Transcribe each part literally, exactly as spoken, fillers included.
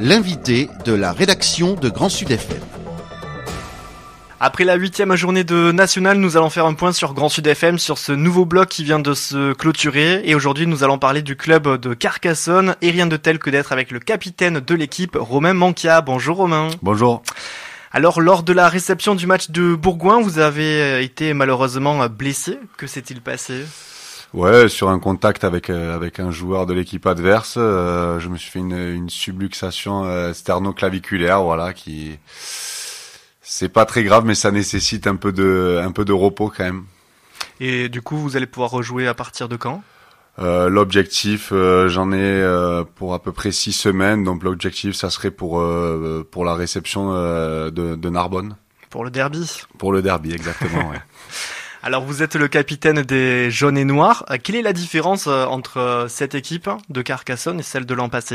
l'invité de la rédaction de Grand Sud F M. Après la huitième journée de National, nous allons faire un point sur Grand Sud F M, sur ce nouveau bloc qui vient de se clôturer. Et aujourd'hui, nous allons parler du club de Carcassonne. Et rien de tel que d'être avec le capitaine de l'équipe, Romain Mankia. Bonjour Romain. Bonjour. Alors, lors de la réception du match de Bourgoin, vous avez été malheureusement blessé. Que s'est-il passé ? Ouais, sur un contact avec euh, avec un joueur de l'équipe adverse, euh, je me suis fait une, une subluxation euh, sternoclaviculaire, voilà, qui c'est pas très grave, mais ça nécessite un peu de un peu de repos quand même. Et du coup, vous allez pouvoir rejouer à partir de quand ? Euh, l'objectif, euh, j'en ai euh, pour à peu près six semaines, donc l'objectif, ça serait pour euh, pour la réception euh, de, de Narbonne. Pour le derby. Pour le derby, exactement, ouais. Alors vous êtes le capitaine des jaunes et noirs. Quelle est la différence entre cette équipe de Carcassonne et celle de l'an passé ?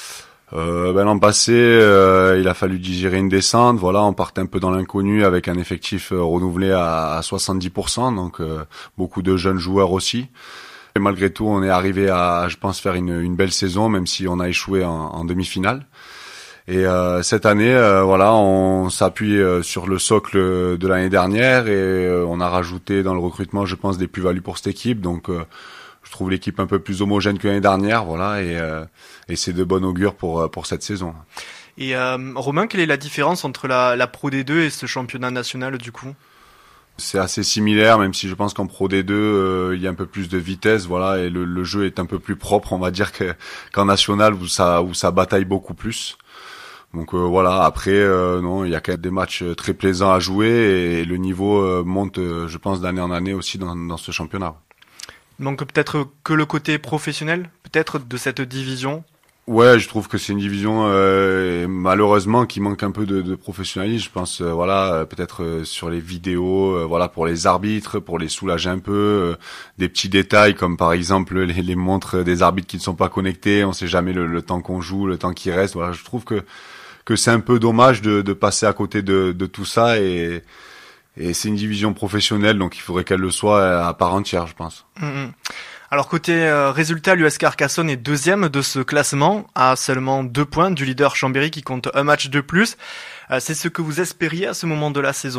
Euh, ben, l'an passé, euh, il a fallu digérer une descente. Voilà, on partait un peu dans l'inconnu avec un effectif euh, renouvelé à, à soixante-dix pour cent, donc euh, beaucoup de jeunes joueurs aussi. Et malgré tout, on est arrivé à, je pense, faire une, une belle saison, même si on a échoué en, en demi-finale. Et euh, cette année, euh, voilà, on s'appuie euh, sur le socle de l'année dernière et euh, on a rajouté dans le recrutement, je pense, des plus-values pour cette équipe. Donc, euh, je trouve l'équipe un peu plus homogène que l'année dernière, voilà, et, euh, et c'est de bon augure pour pour cette saison. Et euh, Romain, quelle est la différence entre la, la Pro D deux et ce championnat national du coup ? C'est assez similaire, même si je pense qu'en Pro D deux, euh, il y a un peu plus de vitesse, voilà, et le, le jeu est un peu plus propre, on va dire, que, qu'en national où ça où ça bataille beaucoup plus. Donc euh, voilà, après euh, non, il y a quand même des matchs très plaisants à jouer et le niveau euh, monte, euh, je pense, d'année en année aussi dans, dans ce championnat. Il manque peut-être que le côté professionnel, peut-être, de cette division. Ouais, je trouve que c'est une division euh, malheureusement qui manque un peu de, de professionnalisme. Je pense, euh, voilà, euh, peut-être euh, sur les vidéos, euh, voilà, pour les arbitres, pour les soulager un peu, euh, des petits détails comme par exemple les, les montres des arbitres qui ne sont pas connectées. On sait jamais le, le temps qu'on joue, le temps qui reste. Voilà, je trouve que que c'est un peu dommage de, de passer à côté de, de tout ça et, et c'est une division professionnelle donc il faudrait qu'elle le soit à part entière, je pense. Mmh. Alors côté euh, résultat, l'U S Carcassonne est deuxième de ce classement à seulement deux points du leader Chambéry qui compte un match de plus. Euh, c'est ce que vous espériez à ce moment de la saison ?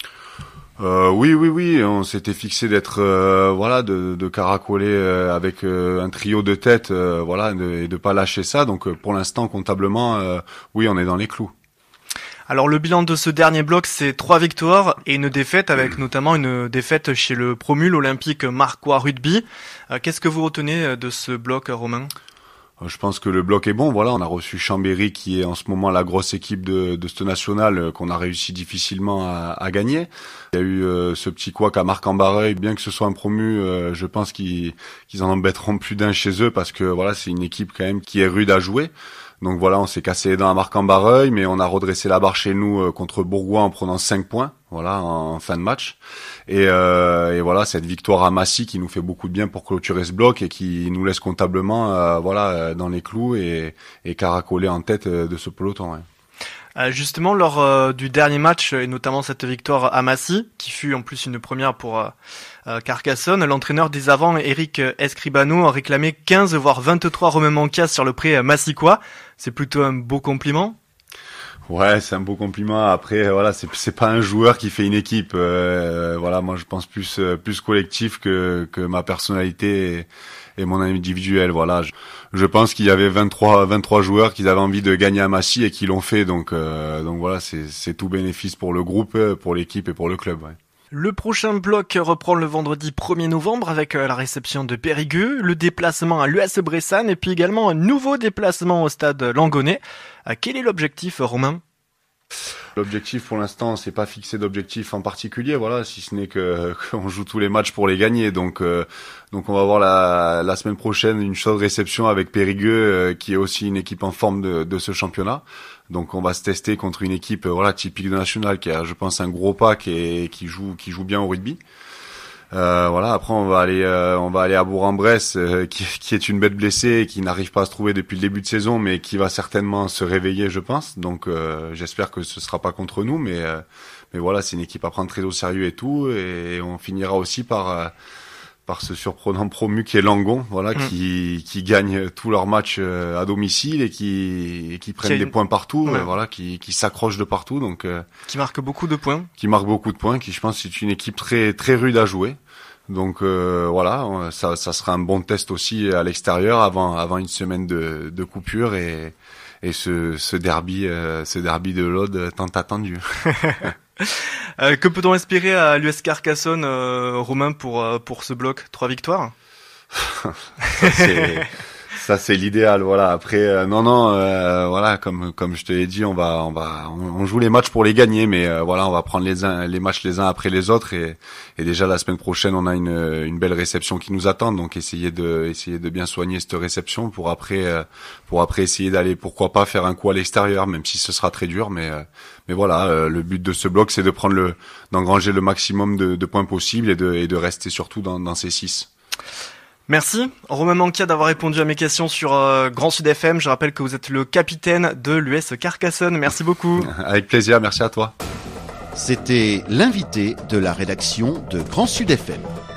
Euh, oui, oui, oui, on s'était fixé d'être, euh, voilà, de, de caracoler euh, avec euh, un trio de tête, euh, voilà, de, et de pas lâcher ça. Donc, euh, pour l'instant, comptablement, euh, oui, on est dans les clous. Alors, le bilan de ce dernier bloc, c'est trois victoires et une défaite, avec notamment une défaite chez le Promul Olympique Marcois Rugby. Euh, qu'est-ce que vous retenez de ce bloc, Romain ? Je pense que le bloc est bon. Voilà, on a reçu Chambéry qui est en ce moment la grosse équipe de, de ce national euh, qu'on a réussi difficilement à, à gagner. Il y a eu euh, ce petit couac à Marc-en-Barreuil. Bien que ce soit un promu, euh, je pense qu'ils, qu'ils en embêteront plus d'un chez eux parce que voilà, c'est une équipe quand même qui est rude à jouer. Donc voilà, on s'est cassé les dents à Marc-en-Barreuil, mais on a redressé la barre chez nous euh, contre Bourgoin en prenant cinq points, voilà, en, en fin de match. Et, euh, et voilà, cette victoire à Massy qui nous fait beaucoup de bien pour clôturer ce bloc et qui nous laisse comptablement, euh, voilà, dans les clous et, et caracoler en tête de ce peloton. Ouais. Euh, justement, lors euh, du dernier match, et notamment cette victoire à Massy, qui fut en plus une première pour euh, euh, Carcassonne, l'entraîneur des avants, Eric Escribano, a réclamé quinze voire vingt-trois Romain Mankia sur le pré massicois. C'est plutôt un beau compliment. Ouais, c'est un beau compliment. Après, voilà, c'est c'est pas un joueur qui fait une équipe. Euh, voilà, moi je pense plus plus collectif que que ma personnalité et, et mon individuel. Voilà, je, je pense qu'il y avait vingt-trois vingt-trois joueurs qui avaient envie de gagner à Massy et qui l'ont fait. Donc euh, donc voilà, c'est c'est tout bénéfice pour le groupe, pour l'équipe et pour le club. Ouais. Le prochain bloc reprend le vendredi premier novembre avec la réception de Périgueux, le déplacement à l'U S Bressane et puis également un nouveau déplacement au stade Langonnet. Quel est l'objectif, Romain ? L'objectif, pour l'instant, on s'est pas fixé d'objectif en particulier, voilà, si ce n'est que qu'on joue tous les matchs pour les gagner. Donc, euh, donc on va voir la, la semaine prochaine une chaude réception avec Périgueux, euh, qui est aussi une équipe en forme de, de ce championnat. Donc, on va se tester contre une équipe, euh, voilà, typique de national, qui a, je pense, un gros pack et qui joue, qui joue bien au rugby. Euh, voilà. Après, on va aller, euh, on va aller à Bourg-en-Bresse, euh, qui, qui est une bête blessée, et qui n'arrive pas à se trouver depuis le début de saison, mais qui va certainement se réveiller, je pense. Donc, euh, j'espère que ce sera pas contre nous, mais, euh, mais voilà, c'est une équipe à prendre très au sérieux et tout, et on finira aussi par, euh, par ce surprenant promu qui est Langon, voilà, mmh. qui qui gagne tous leurs matchs à domicile et qui et qui prennent qui des une... points partout, ouais. euh, voilà, qui qui s'accrochent de partout, donc euh, qui marque beaucoup de points. Qui marque beaucoup de points, qui je pense c'est une équipe très très rude à jouer. Donc euh, voilà, ça ça sera un bon test aussi à l'extérieur avant avant une semaine de de coupure et et ce ce derby euh, ce derby de l'Aude tant attendu. Euh, que peut-on espérer à l'U S Carcassonne, euh, Romain, pour euh, pour ce bloc? Trois victoires. ça, c'est, ça c'est l'idéal, voilà. Après, euh, non, non, euh, voilà, comme comme je te l'ai dit, on va on va on, on joue les matchs pour les gagner, mais euh, voilà, on va prendre les uns les matchs les uns après les autres et et déjà la semaine prochaine, on a une une belle réception qui nous attend, donc essayer de essayer de bien soigner cette réception pour après euh, pour après essayer d'aller pourquoi pas faire un coup à l'extérieur, même si ce sera très dur, mais euh, mais voilà, euh, le but de ce bloc, c'est de prendre le, d'engranger le maximum de, de points possibles et de, et de rester surtout dans, dans ces six. Merci, Romain Mankia, d'avoir répondu à mes questions sur euh, Grand Sud F M. Je rappelle que vous êtes le capitaine de l'U S Carcassonne. Merci beaucoup. Avec plaisir, merci à toi. C'était l'invité de la rédaction de Grand Sud F M.